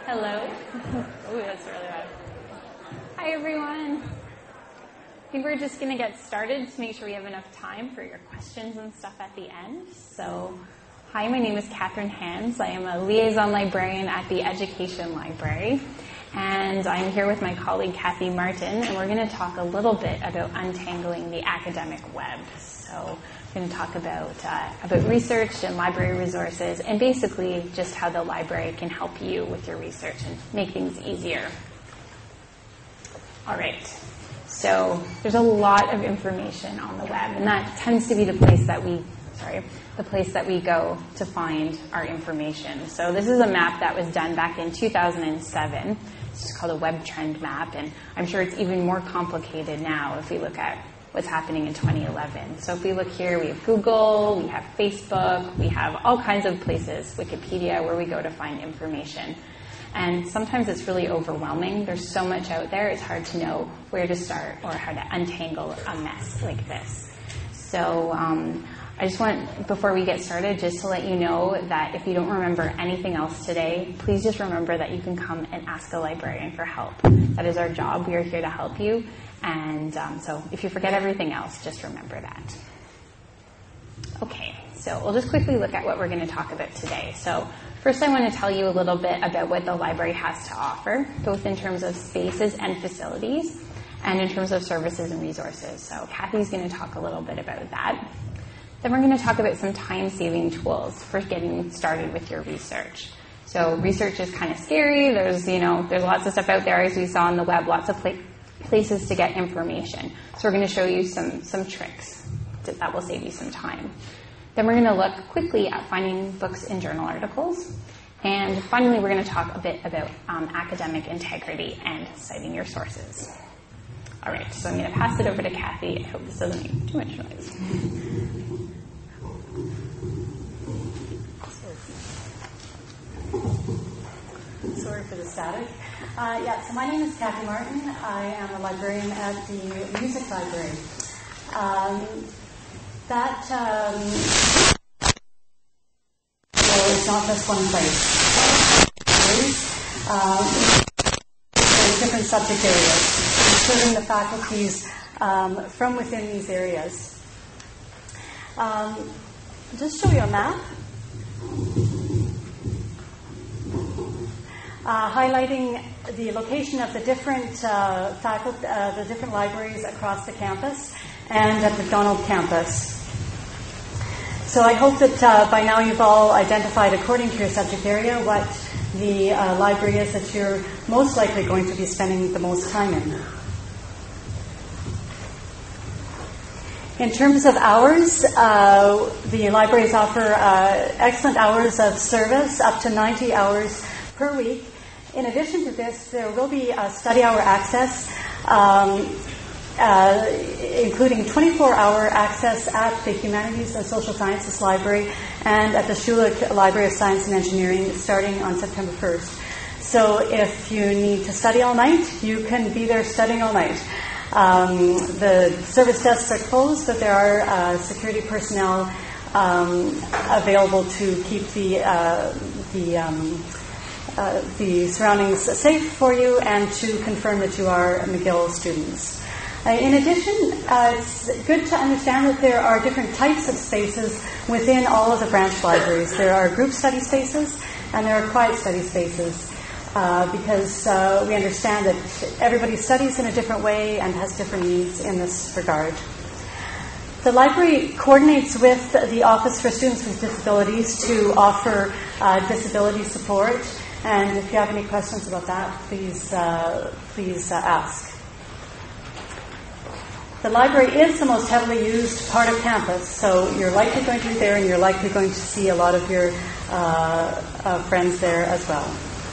Hello. Ooh, that's really loud. Hi, everyone. I think we're just going to get started to make sure we have enough time for your questions and stuff at the end. So, hi, my name is Catherine Hans. I am a liaison librarian at the Education Library. And I'm here with my colleague, Kathy Martin, and we're going to talk a little bit about untangling the academic web. So we're going to talk about research and library resources and basically just how the library can help you with your research and make things easier. All right. So there's a lot of information on the web, and that tends to be the place that we go to find our information. So this is a map that was done back in 2007. It's called a web trend map, and I'm sure it's even more complicated now if we look at what's happening in 2011. So if we look here, we have Google, we have Facebook, we have all kinds of places, Wikipedia, where we go to find information. And sometimes it's really overwhelming. There's so much out there, it's hard to know where to start or how to untangle a mess like this. So I just want, before we get started, just to let you know that if you don't remember anything else today, please just remember that you can come and ask a librarian for help. That is our job. We are here to help you. And so if you forget everything else, just remember that. Okay, so we'll just quickly look at what we're going to talk about today. So first I want to tell you a little bit about what the library has to offer, both in terms of spaces and facilities, and in terms of services and resources. So Kathy's going to talk a little bit about that. Then we're going to talk about some time-saving tools for getting started with your research. So research is kind of scary. There's lots of stuff out there, as we saw on the web, lots of places to get information. So we're going to show you some tricks that will save you some time. Then we're going to look quickly at finding books in journal articles. And finally, we're going to talk a bit about academic integrity and citing your sources. All right, so I'm going to pass it over to Kathy. I hope this doesn't make too much noise. Sorry for the static. So my name is Kathy Martin. I am a librarian at the Music Library. It's not just one place. There's different subject areas, serving the faculties from within these areas. Just show you a map. Highlighting the location of the different the different libraries across the campus and at McDonald campus. So I hope that by now you've all identified, according to your subject area, what the library is that you're most likely going to be spending the most time in. In terms of hours, the libraries offer excellent hours of service, up to 90 hours per week. In addition to this, there will be study hour access, including 24-hour access at the Humanities and Social Sciences Library and at the Schulich Library of Science and Engineering starting on September 1st. So if you need to study all night, you can be there studying all night. The service desks are closed, but there are security personnel available to keep the surroundings safe for you and to confirm that you are McGill students. In addition, it's good to understand that there are different types of spaces within all of the branch libraries. There are group study spaces and there are quiet study spaces because we understand that everybody studies in a different way and has different needs in this regard. The library coordinates with the Office for Students with Disabilities to offer disability support. And if you have any questions about that, please ask. The library is the most heavily used part of campus, so you're likely going to be there and you're likely going to see a lot of your friends there as well.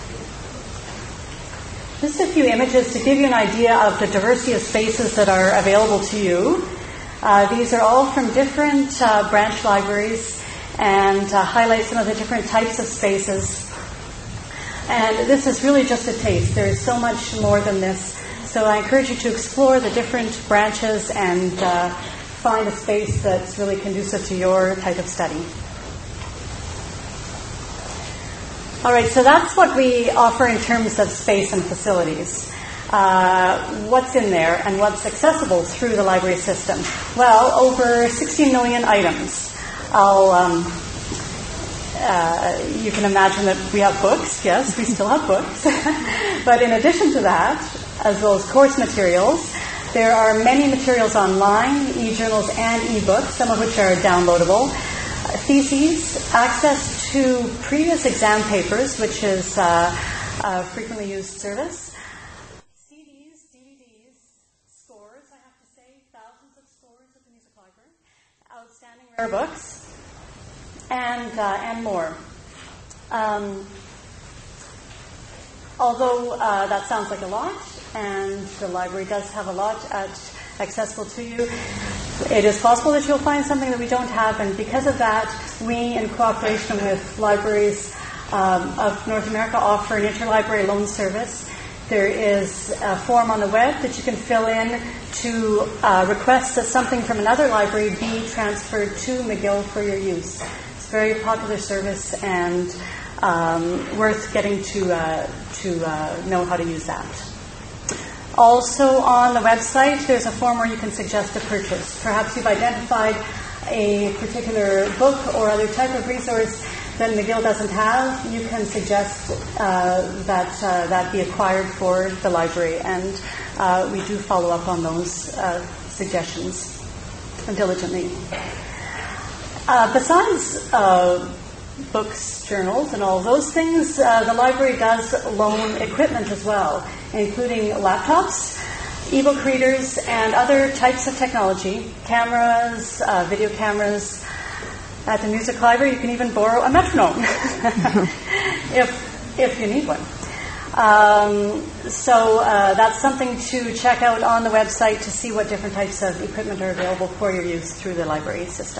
Just a few images to give you an idea of the diversity of spaces that are available to you. These are all from different branch libraries and highlight some of the different types of spaces. And this is really just a taste. There is so much more than this. So I encourage you to explore the different branches and find a space that's really conducive to your type of study. All right, so that's what we offer in terms of space and facilities. What's in there and what's accessible through the library system? Well, over 16 million items. You can imagine that we have books. Yes, we still have books. But in addition to that, as well as course materials, there are many materials online, e-journals and e-books, some of which are downloadable. Theses, access to previous exam papers, which is a frequently used service. CDs, DVDs, scores, I have to say, thousands of scores at the Music Library. Outstanding rare books. And more. Although that sounds like a lot, and the library does have a lot accessible to you, it is possible that you'll find something that we don't have, and because of that, we, in cooperation with libraries of North America, offer an interlibrary loan service. There is a form on the web that you can fill in to request that something from another library be transferred to McGill for your use. It's a very popular service and worth getting to know how to use that. Also on the website, there's a form where you can suggest a purchase. Perhaps you've identified a particular book or other type of resource that McGill doesn't have. You can suggest that be acquired for the library, and we do follow up on those suggestions diligently. Besides books, journals, and all those things, the library does loan equipment as well, including laptops, ebook readers, and other types of technology, cameras, video cameras. At the Music Library, you can even borrow a metronome if you need one. So that's something to check out on the website to see what different types of equipment are available for your use through the library system.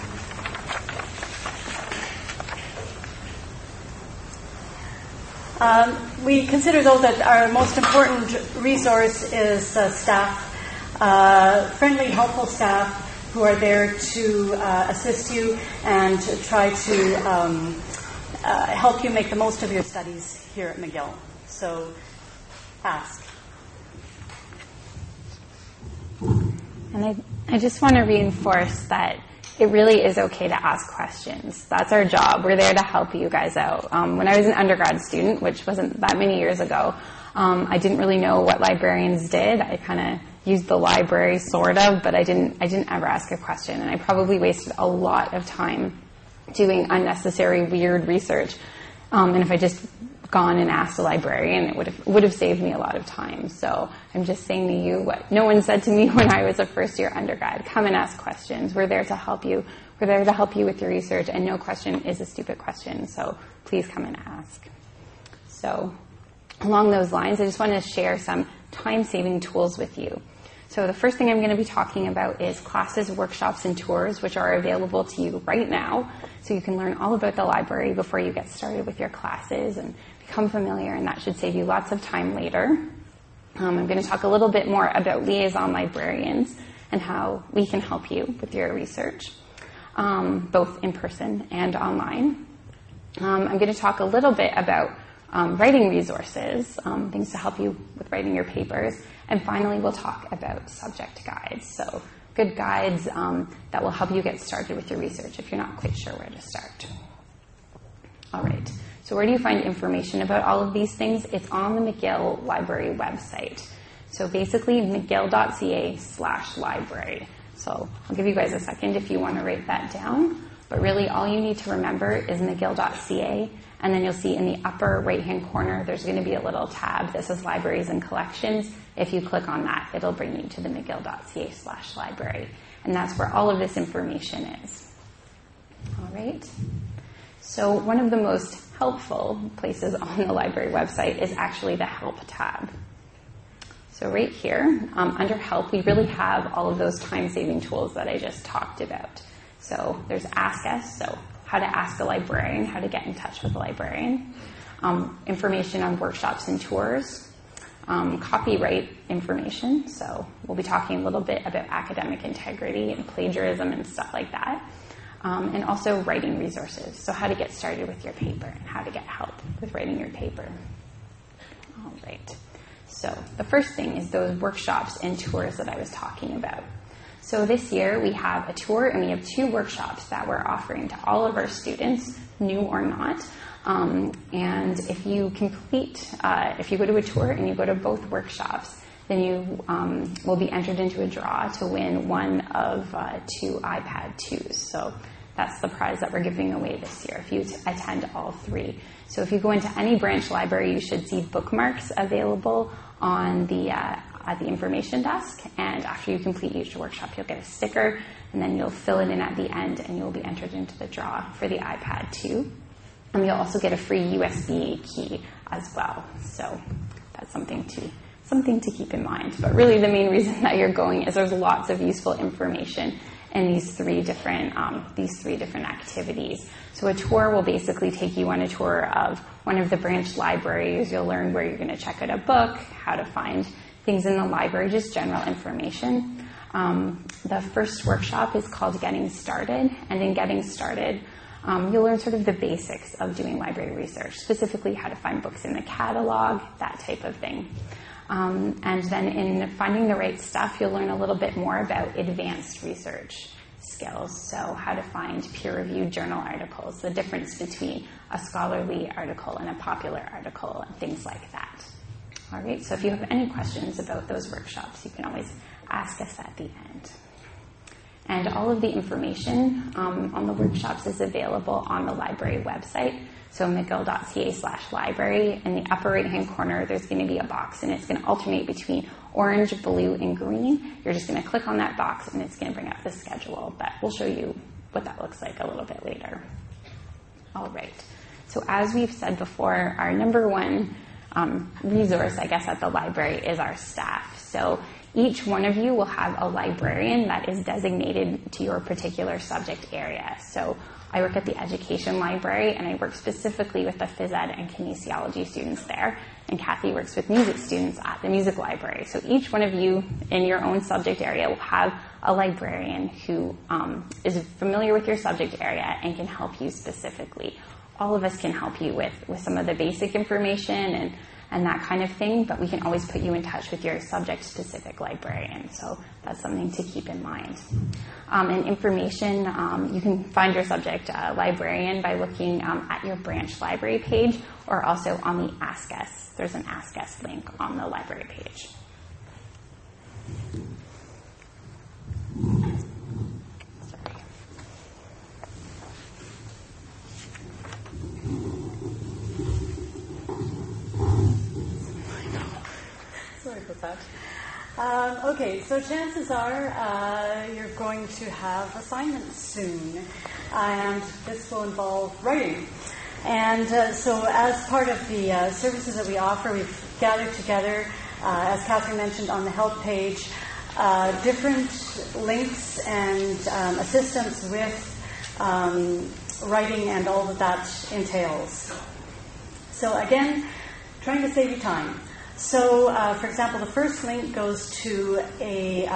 We consider, though, that our most important resource is staff, friendly, helpful staff who are there to assist you and try to help you make the most of your studies here at McGill. So ask. And I just want to reinforce that it really is okay to ask questions. That's our job. We're there to help you guys out. When I was an undergrad student, which wasn't that many years ago, I didn't really know what librarians did. I kind of used the library, sort of, but I didn't ever ask a question. And I probably wasted a lot of time doing unnecessary, weird research. And if I just gone and asked a librarian, it would have saved me a lot of time. So I'm just saying to you what no one said to me when I was a first-year undergrad. Come and ask questions. We're there to help you. We're there to help you with your research, and no question is a stupid question. So please come and ask. So along those lines, I just want to share some time-saving tools with you. So the first thing I'm going to be talking about is classes, workshops, and tours, which are available to you right now. So you can learn all about the library before you get started with your classes and become familiar, and that should save you lots of time later. I'm going to talk a little bit more about liaison librarians and how we can help you with your research, both in person and online. I'm going to talk a little bit about writing resources, things to help you with writing your papers. And finally, we'll talk about subject guides. So good guides that will help you get started with your research if you're not quite sure where to start. All right. So where do you find information about all of these things? It's on the McGill Library website. So basically, mcgill.ca/library. So I'll give you guys a second if you want to write that down. But really, all you need to remember is mcgill.ca. And then you'll see in the upper right-hand corner, there's going to be a little tab that says Libraries and Collections. If you click on that, it'll bring you to the mcgill.ca/library. And that's where all of this information is. All right. So one of the most helpful places on the library website is actually the Help tab. So right here, under Help, we really have all of those time-saving tools that I just talked about. So there's Ask Us, so how to ask a librarian, how to get in touch with a librarian, information on workshops and tours, copyright information. So we'll be talking a little bit about academic integrity and plagiarism and stuff like that. and also writing resources. So how to get started with your paper and how to get help with writing your paper. All right. So the first thing is those workshops and tours that I was talking about. So this year we have a tour and we have 2 workshops that we're offering to all of our students, new or not. And if you if you go to a tour and you go to both workshops, then you will be entered into a draw to win one of 2 iPad 2s. So that's the prize that we're giving away this year if you attend all 3. So if you go into any branch library, you should see bookmarks available on at the information desk. And after you complete each workshop, you'll get a sticker, and then you'll fill it in at the end, and you'll be entered into the draw for the iPad 2. And you'll also get a free USB key as well. So that's something to keep in mind. But really the main reason that you're going is there's lots of useful information in these 3 different activities. So a tour will basically take you on a tour of one of the branch libraries. You'll learn where you're going to check out a book, how to find things in the library, just general information. The first workshop is called Getting Started, and in Getting Started, you'll learn sort of the basics of doing library research, specifically how to find books in the catalog, that type of thing. And then in Finding the Right Stuff, you'll learn a little bit more about advanced research skills. So how to find peer-reviewed journal articles, the difference between a scholarly article and a popular article, and things like that. All right, so if you have any questions about those workshops, you can always ask us at the end. And all of the information on the workshops is available on the library website. So mcgill.ca/library. In the upper right-hand corner, there's going to be a box, and it's going to alternate between orange, blue, and green. You're just going to click on that box, and it's going to bring up the schedule. But we'll show you what that looks like a little bit later. All right. So as we've said before, our number one resource, I guess, at the library is our staff. So each one of you will have a librarian that is designated to your particular subject area. So I work at the education library, and I work specifically with the phys ed and kinesiology students there. And Kathy works with music students at the music library. So each one of you in your own subject area will have a librarian who is familiar with your subject area and can help you specifically. All of us can help you with some of the basic information and that kind of thing, but we can always put you in touch with your subject-specific librarian. So that's something to keep in mind. And information, you can find your subject librarian by looking at your branch library page, or also on the Ask Us. There's an Ask Us link on the library page. Sorry about that. Okay, so chances are you're going to have assignments soon, and this will involve writing. And so as part of the services that we offer, we've gathered together, as Catherine mentioned, on the help page, different links and assistance with writing and all that entails. So again, trying to save you time. So, for example, the first link goes to a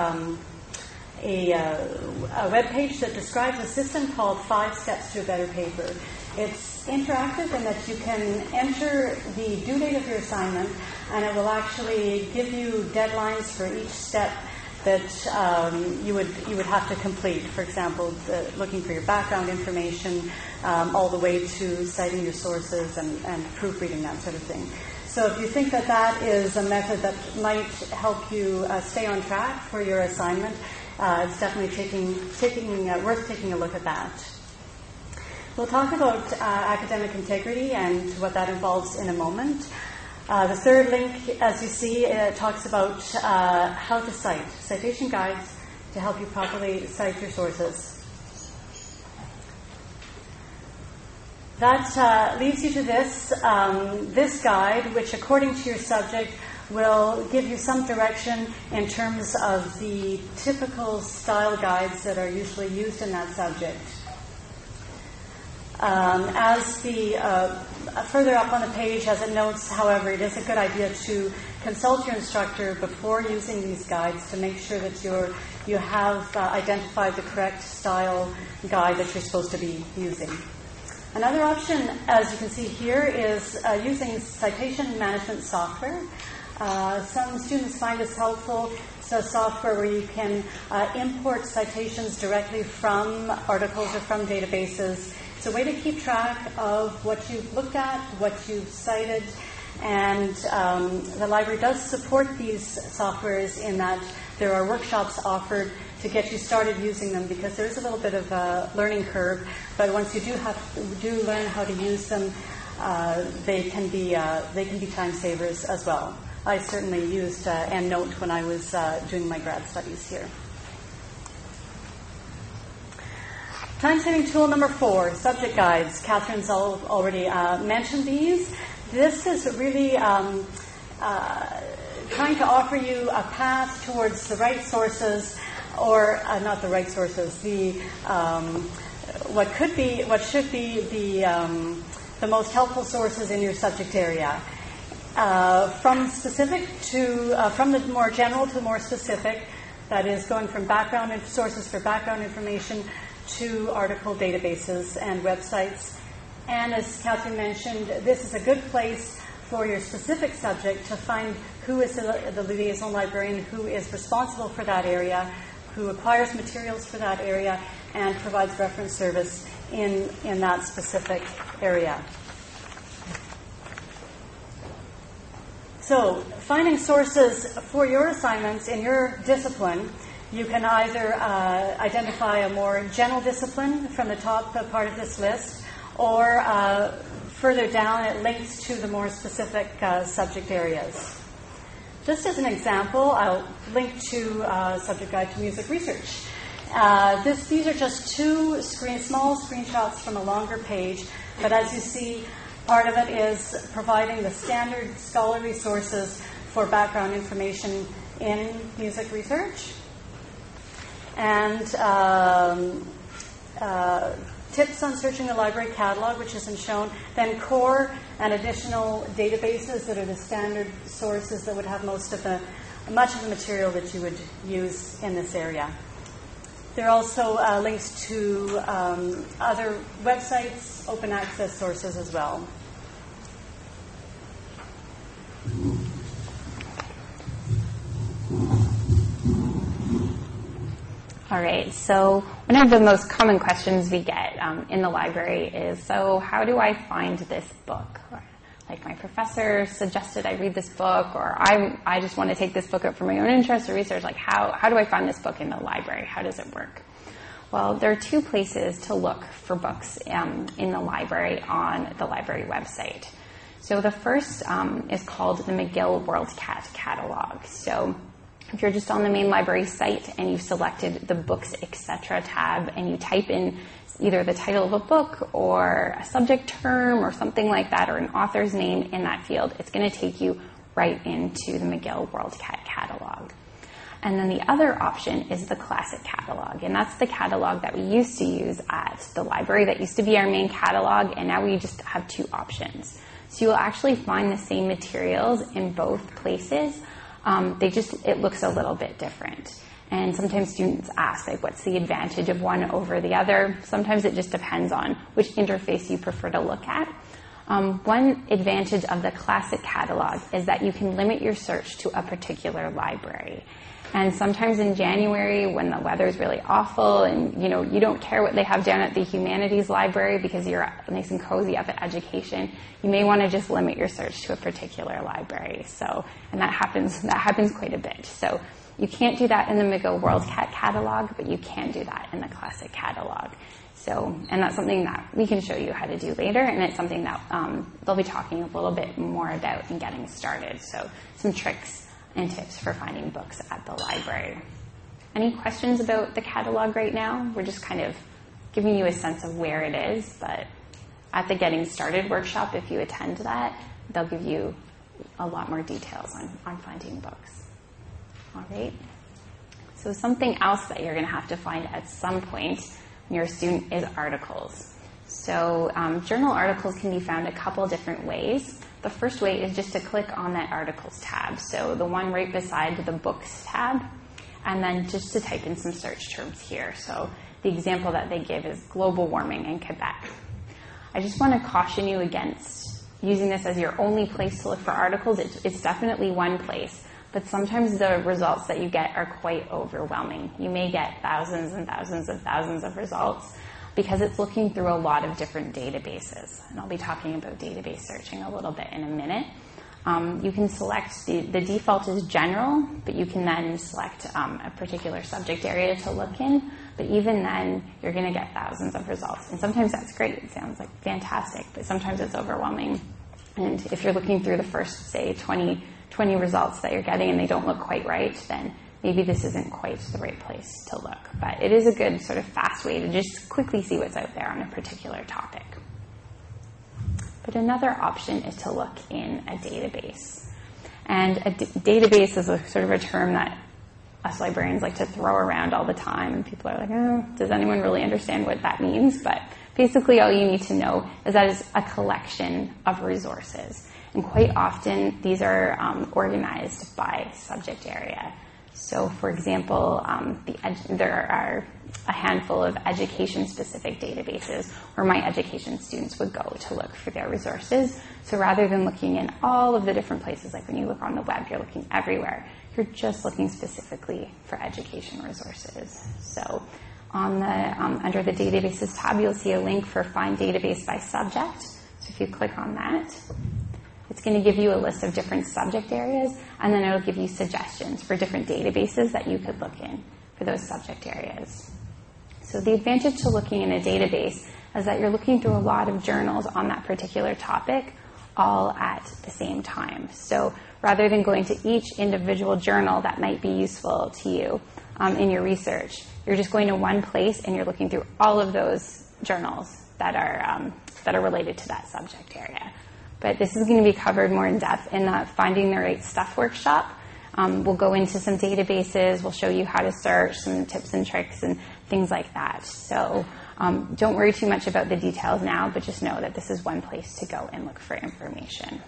web page that describes a system called 5 Steps to a Better Paper. It's interactive in that you can enter the due date of your assignment, and it will actually give you deadlines for each step that you would have to complete. For example, looking for your background information, all the way to citing your sources and proofreading, that sort of thing. So if you think that is a method that might help you stay on track for your assignment, it's definitely worth taking a look at that. We'll talk about academic integrity and what that involves in a moment. The third link, as you see, talks about how to cite, citation guides to help you properly cite your sources. That leads you to this guide, which according to your subject will give you some direction in terms of the typical style guides that are usually used in that subject. Further up on the page, as it notes, however, it is a good idea to consult your instructor before using these guides to make sure that you have identified the correct style guide that you're supposed to be using. Another option, as you can see here, is using citation management software. Some students find this helpful. It's a software where you can import citations directly from articles or from databases. It's a way to keep track of what you've looked at, what you've cited, and the library does support these softwares in that there are workshops offered to get you started using them, because there is a little bit of a learning curve, but once you do learn how to use them, they can be time savers as well. I certainly used EndNote when I was doing my grad studies here. Time-saving tool number 4, subject guides. Catherine's already mentioned these. This is really trying to offer you a path towards the right sources, or not the right sources, what should be the most helpful sources in your subject area. From the more general to the more specific, that is going from sources for background information to article databases and websites. And as Catherine mentioned, this is a good place for your specific subject to find who is the liaison librarian who is responsible for that area, who acquires materials for that area, and provides reference service in that specific area. So, finding sources for your assignments in your discipline, you can either identify a more general discipline from the top part of this list, or further down it links to the more specific subject areas. Just as an example, I'll link to Subject Guide to Music Research. These are just two small screenshots from a longer page, but as you see, part of it is providing the standard scholarly sources for background information in music research, and tips on searching the library catalog, which isn't shown, then core and additional databases that are the standard sources that would have much of the material that you would use in this area. There are also links to other websites, open access sources as well. All right, so one of the most common questions we get in the library is, so how do I find this book? Like, my professor suggested I read this book, or I just want to take this book up for my own interest or research. Like, how do I find this book in the library? How does it work? Well, there are two places to look for books in the library on the library website. So the first is called the McGill WorldCat Catalog. So if you're just on the main library site and you've selected the Books, Etc. tab and you type in either the title of a book or a subject term or something like that, or an author's name in that field, it's going to take you right into the McGill WorldCat Catalog. And then the other option is the Classic Catalog, and that's the catalog that we used to use at the library. That used to be our main catalog, and now we just have two options. So you'll actually find the same materials in both places. It looks a little bit different. And sometimes students ask, like, what's the advantage of one over the other? Sometimes it just depends on which interface you prefer to look at. One advantage of the Classic Catalog is that you can limit your search to a particular library. And sometimes in January, when the weather's really awful and you don't care what they have down at the humanities library because you're nice and cozy up at education, you may want to just limit your search to a particular library. And that happens quite a bit. So you can't do that in the McGill WorldCat catalog, but you can do that in the Classic Catalog. And that's something that we can show you how to do later, and it's something that they'll be talking a little bit more about in getting started. So some tricks and tips for finding books at the library. Any questions about the catalog right now? We're just kind of giving you a sense of where it is, but at the Getting Started workshop, if you attend that, they'll give you a lot more details on finding books. All right. So something else that you're going to have to find at some point when you're a student is articles. So journal articles can be found a couple different ways. The first way is just to click on that articles tab, so the one right beside the books tab, and then just to type in some search terms here. So the example that they give is global warming in Quebec. I just want to caution you against using this as your only place to look for articles. It's definitely one place, but sometimes the results that you get are quite overwhelming. You may get thousands and thousands and thousands of results because it's looking through a lot of different databases. And I'll be talking about database searching a little bit in a minute. You can select, the default is general, but you can then select a particular subject area to look in. But even then, you're going to get thousands of results. And sometimes that's great. It sounds like fantastic, but sometimes it's overwhelming. And if you're looking through the first, say, 20 results that you're getting and they don't look quite right, then maybe this isn't quite the right place to look. But it is a good sort of fast way to just quickly see what's out there on a particular topic. But another option is to look in a database. And a database is a sort of a term that us librarians like to throw around all the time. And people are like, oh, does anyone really understand what that means? But basically all you need to know is that it's a collection of resources. And quite often these are organized by subject area. So, for example, there are a handful of education-specific databases where my education students would go to look for their resources. So rather than looking in all of the different places, like when you look on the web, you're looking everywhere. You're just looking specifically for education resources. So under the Databases tab, you'll see a link for Find Database by Subject. So if you click on that, it's going to give you a list of different subject areas, and then it'll give you suggestions for different databases that you could look in for those subject areas. So the advantage to looking in a database is that you're looking through a lot of journals on that particular topic all at the same time. So rather than going to each individual journal that might be useful to you in your research, you're just going to one place and you're looking through all of those journals that are related to that subject area. But this is going to be covered more in depth in the Finding the Right Stuff workshop. We'll go into some databases. We'll show you how to search, some tips and tricks and things like that. So don't worry too much about the details now, but just know that this is one place to go and look for information.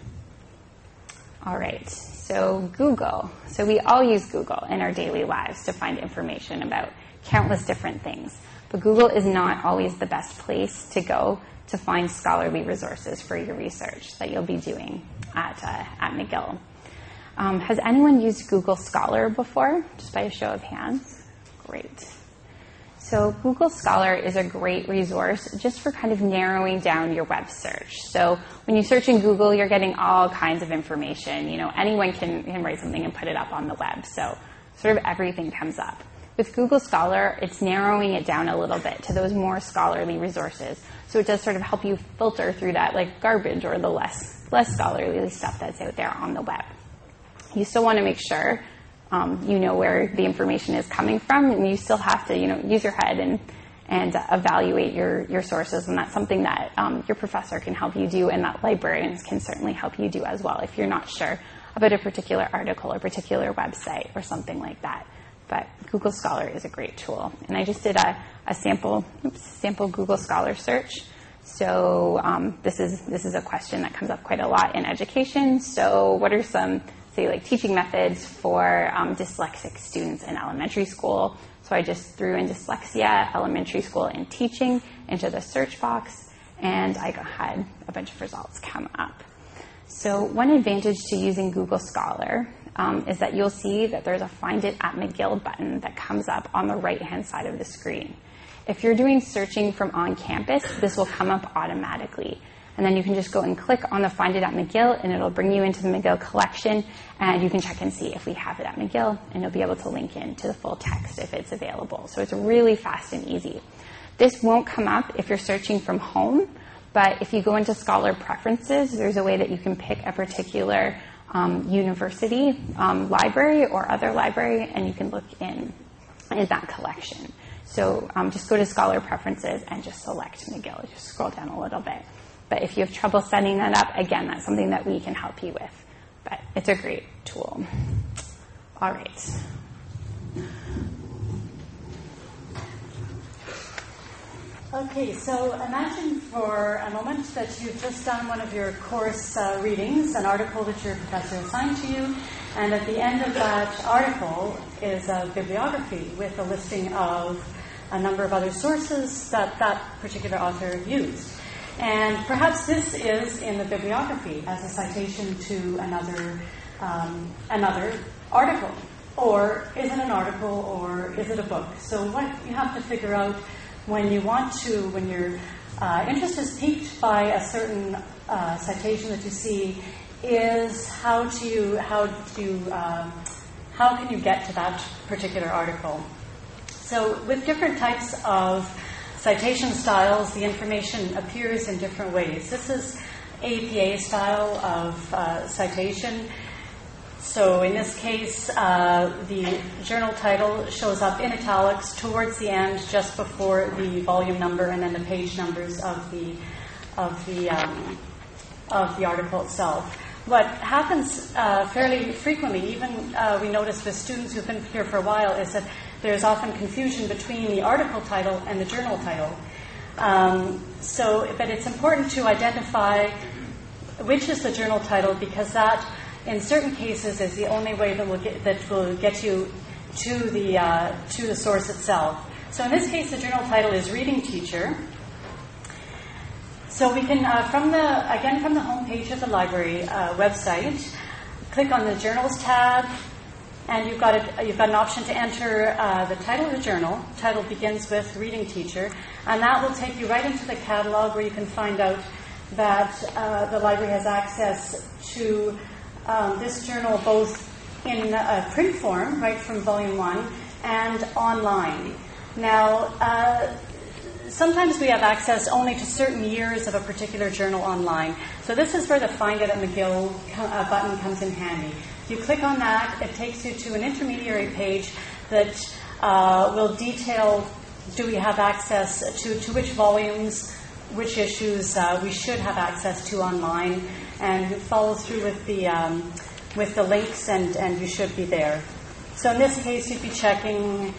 All right, so Google. So we all use Google in our daily lives to find information about countless different things. But Google is not always the best place to go to find scholarly resources for your research that you'll be doing at McGill. Has anyone used Google Scholar before? Just by a show of hands. Great. So Google Scholar is a great resource just for kind of narrowing down your web search. So when you search in Google, you're getting all kinds of information. You know, anyone can write something and put it up on the web. So sort of everything comes up. With Google Scholar, it's narrowing it down a little bit to those more scholarly resources. So it does sort of help you filter through that like garbage or the less scholarly stuff that's out there on the web. You still want to make sure you know where the information is coming from, and you still have to use your head and evaluate your sources, and that's something that your professor can help you do, and that librarians can certainly help you do as well if you're not sure about a particular article or particular website or something like that. But Google Scholar is a great tool. And I just did a sample Google Scholar search. So this is a question that comes up quite a lot in education. So what are some, say, like teaching methods for dyslexic students in elementary school? So I just threw in dyslexia, elementary school, and teaching into the search box, and I had a bunch of results come up. So one advantage to using Google Scholar is that you'll see that there's a Find It at McGill button that comes up on the right-hand side of the screen. If you're doing searching from on campus, this will come up automatically. And then you can just go and click on the Find It at McGill, and it'll bring you into the McGill collection, and you can check and see if we have it at McGill, and you'll be able to link in to the full text if it's available. So it's really fast and easy. This won't come up if you're searching from home, but if you go into Scholar Preferences, there's a way that you can pick a particular university, library, or other library, and you can look in that collection. So just go to Scholar Preferences and just select McGill. Just scroll down a little bit. But if you have trouble setting that up, again, that's something that we can help you with. But it's a great tool. All right. Okay, so imagine for a moment that you've just done one of your course readings, an article that your professor assigned to you, and at the end of that article is a bibliography with a listing of a number of other sources that that particular author used. And perhaps this is in the bibliography as a citation to another article. Or is it an article, or is it a book? So what you have to figure out when your interest is piqued by a certain citation that you see is how can you get to that particular article? So with different types of citation styles, the information appears in different ways. This is APA style of citation. So in this case, the journal title shows up in italics towards the end, just before the volume number and then the page numbers of the article itself. What happens fairly frequently, even we notice with students who've been here for a while, is that there's often confusion between the article title and the journal title. But it's important to identify which is the journal title, because that, in certain cases, is the only way that will get you to the source itself. So in this case, the journal title is Reading Teacher. So we can, from the home page of the library website, click on the Journals tab, and you've got an option to enter the title of the journal. The title begins with Reading Teacher, and that will take you right into the catalog, where you can find out that the library has access to this journal both in print form, right from Volume 1, and online. Now, sometimes we have access only to certain years of a particular journal online. So this is where the Find It at McGill button comes in handy. You click on that, it takes you to an intermediary page that will detail, do we have access to which volumes, which issues we should have access to online, and you follow through with the links, and you should be there. So in this case, you'd be checking,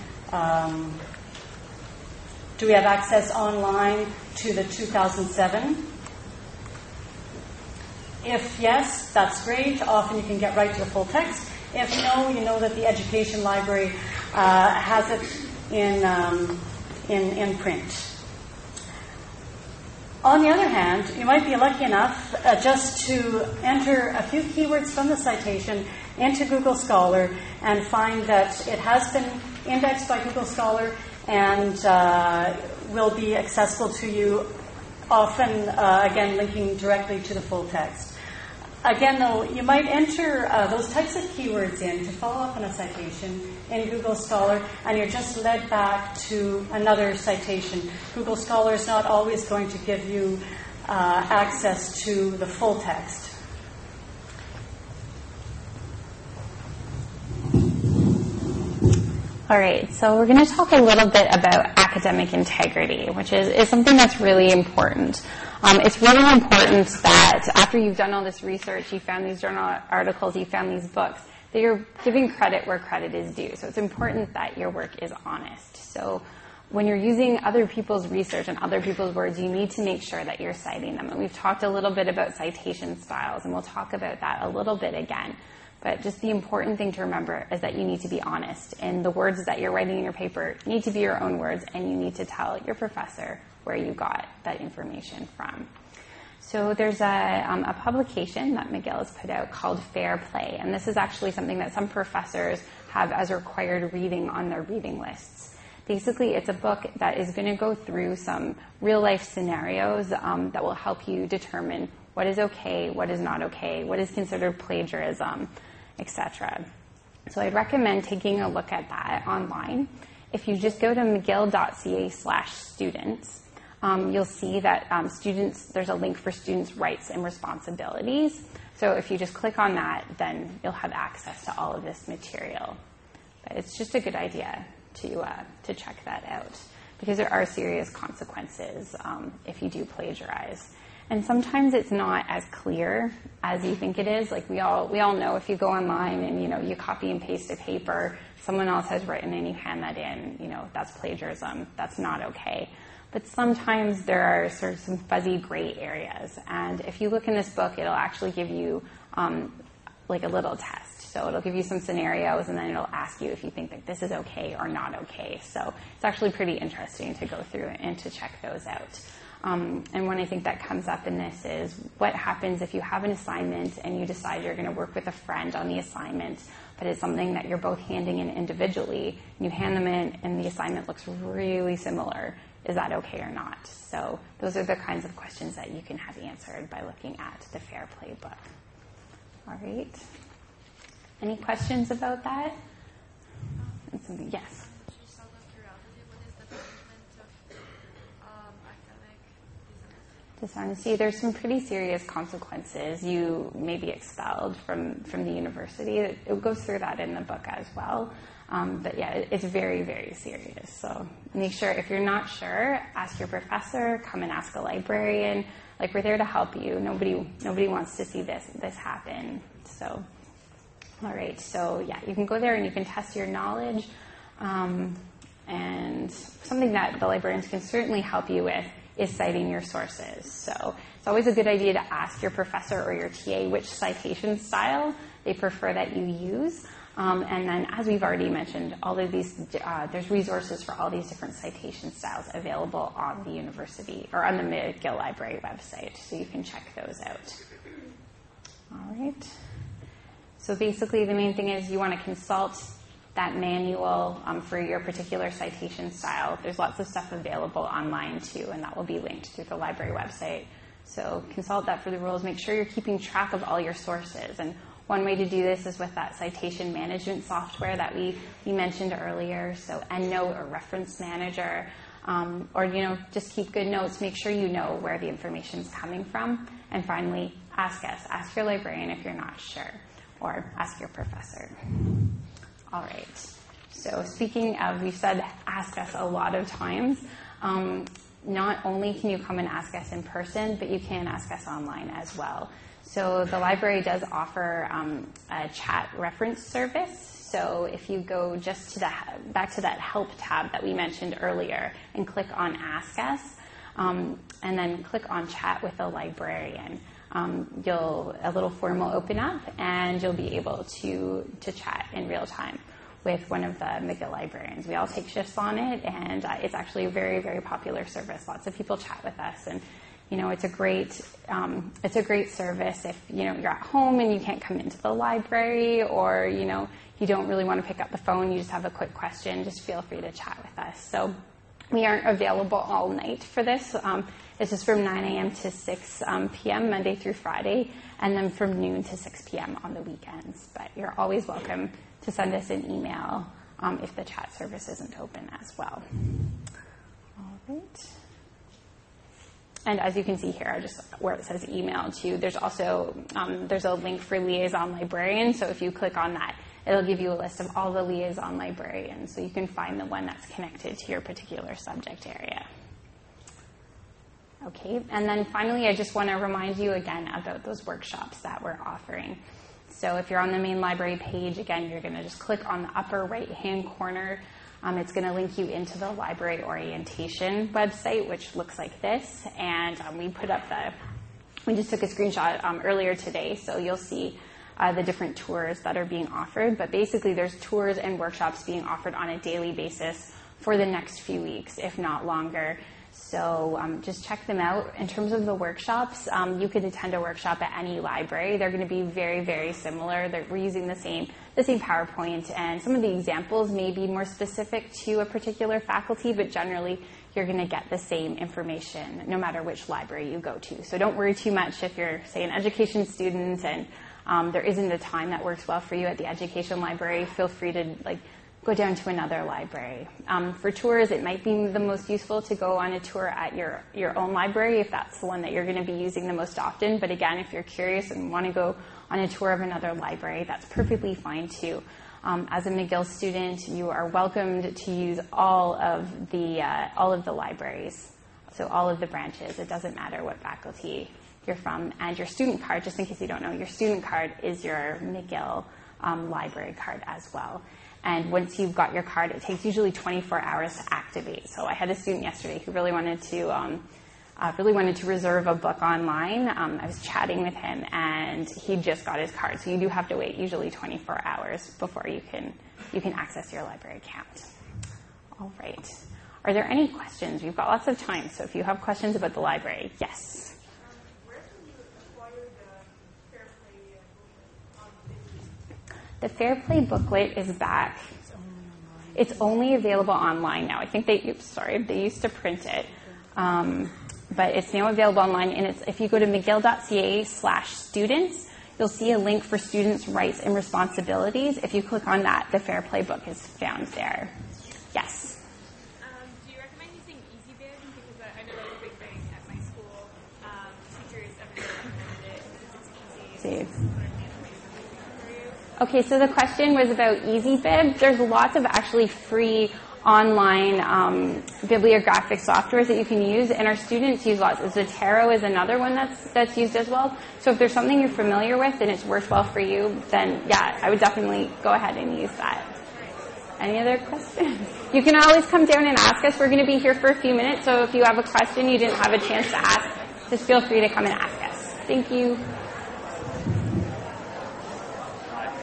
do we have access online to the 2007? If yes, that's great. Often you can get right to the full text. If no, you know that the Education Library has it in print. On the other hand, you might be lucky enough just to enter a few keywords from the citation into Google Scholar and find that it has been indexed by Google Scholar and will be accessible to you, often, again, linking directly to the full text. Again, though, you might enter those types of keywords in to follow up on a citation in Google Scholar, and you're just led back to another citation. Google Scholar is not always going to give you access to the full text. All right, so we're going to talk a little bit about academic integrity, which is something that's really important. It's really important that after you've done all this research, you found these journal articles, you found these books, that you're giving credit where credit is due. So it's important that your work is honest. So when you're using other people's research and other people's words, you need to make sure that you're citing them. And we've talked a little bit about citation styles, and we'll talk about that a little bit again. But just the important thing to remember is that you need to be honest. And the words that you're writing in your paper need to be your own words, and you need to tell your professor where you got that information from. So there's a publication that McGill has put out called Fair Play. And this is actually something that some professors have as required reading on their reading lists. Basically, it's a book that is going to go through some real-life scenarios that will help you determine what is okay, what is not okay, what is considered plagiarism, etc. So I'd recommend taking a look at that online. If you just go to mcgill.ca/students, you'll see that there's a link for students' rights and responsibilities. So if you just click on that, then you'll have access to all of this material. But it's just a good idea to check that out, because there are serious consequences if you do plagiarize. And sometimes it's not as clear as you think it is. Like we all know, if you go online and you copy and paste a paper someone else has written and you hand that in, that's plagiarism. That's not okay. but sometimes there are sort of some fuzzy gray areas. And if you look in this book, it'll actually give you like a little test. So it'll give you some scenarios, and then it'll ask you if you think that this is okay or not okay. So it's actually pretty interesting to go through and to check those out. And one I think that comes up in this is what happens if you have an assignment and you decide you're going to work with a friend on the assignment, but it's something that you're both handing in individually, and you hand them in and the assignment looks really similar. Is that okay or not? So those are the kinds of questions that you can have answered by looking at the Fair Play book. All right. Any questions about that? Yes. Just out of curiosity, what is the punishment of academic dishonesty? There's some pretty serious consequences. You may be expelled from the university. It goes through that in the book as well. But yeah, it's very, very serious. So make sure, if you're not sure, ask your professor, come and ask a librarian. Like, we're there to help you. Nobody wants to see this happen. So, all right. So yeah, you can go there and you can test your knowledge. And something that the librarians can certainly help you with is citing your sources. So it's always a good idea to ask your professor or your TA which citation style they prefer that you use. And then, as we've already mentioned, all of these, there's resources for all these different citation styles available on the university or on the McGill Library website, so you can check those out. All right. So basically, the main thing is you want to consult that manual for your particular citation style. There's lots of stuff available online too, and that will be linked through the library website. So consult that for the rules. Make sure you're keeping track of all your sources. And one way to do this is with that citation management software that we mentioned earlier. So EndNote or Reference Manager, or just keep good notes. Make sure you know where the information is coming from. And finally, ask us. Ask your librarian if you're not sure, or ask your professor. All right. So speaking of, we've said ask us a lot of times. Not only can you come and ask us in person, but you can ask us online as well. So the library does offer a chat reference service. So if you go just to back to that help tab that we mentioned earlier and click on Ask Us, and then click on Chat with a Librarian, a little form will open up and you'll be able to chat in real time with one of the McGill librarians. We all take shifts on it, and it's actually a very, very popular service. Lots of people chat with us, and it's a great service if you're at home and you can't come into the library, or you don't really want to pick up the phone. You just have a quick question. Just feel free to chat with us. So we aren't available all night for this. It's just from 9 a.m. to 6 p.m. Monday through Friday, and then from noon to 6 p.m. on the weekends. But you're always welcome to send us an email if the chat service isn't open as well. All right. And as you can see here, just where it says email too, there's also there's a link for liaison librarians. So if you click on that, it'll give you a list of all the liaison librarians, so you can find the one that's connected to your particular subject area. Okay, and then finally, I just want to remind you again about those workshops that we're offering. So if you're on the main library page, again, you're going to just click on the upper right-hand corner. It's going to link you into the library orientation website, which looks like this. And we just took a screenshot earlier today, so you'll see the different tours that are being offered. But basically, there's tours and workshops being offered on a daily basis for the next few weeks, if not longer. So just check them out. In terms of the workshops, you could attend a workshop at any library. They're going to be very, very similar. We're using the same PowerPoint, and some of the examples may be more specific to a particular faculty, but generally you're going to get the same information no matter which library you go to. So don't worry too much if you're, say, an education student and there isn't a time that works well for you at the education library. Feel free to go down to another library. For tours, it might be the most useful to go on a tour at your own library if that's the one that you're going to be using the most often. But again, if you're curious and want to go on a tour of another library, that's perfectly fine too. As a McGill student, you are welcomed to use all of the libraries, so all of the branches. It doesn't matter what faculty you're from. And your student card, just in case you don't know, your student card is your McGill library card as well. And once you've got your card, it takes usually 24 hours to activate. So I had a student yesterday who really wanted to reserve a book online. I was chatting with him, and he just got his card. So you do have to wait usually 24 hours before you can access your library account. All right. Are there any questions? We've got lots of time, so if you have questions about the library, yes. Where can you acquire the Fair Play booklet? The Fair Play booklet is back. It's only available online now. I think they used to print it. But it's now available online, and if you go to mcgill.ca/students, you'll see a link for students' rights and responsibilities. If you click on that, the Fair Play book is found there. Yes? Do you recommend using EasyBib? Because I know that's a big thing at my school. Teachers everywhere recommend it because it's easy. See. Okay, so the question was about EasyBib. There's lots of actually free online bibliographic softwares that you can use, and our students use lots. Zotero is another one that's used as well. So if there's something you're familiar with and it's worthwhile for you, then yeah, I would definitely go ahead and use that. Any other questions? You can always come down and ask us. We're going to be here for a few minutes, so if you have a question you didn't have a chance to ask, just feel free to come and ask us. Thank you.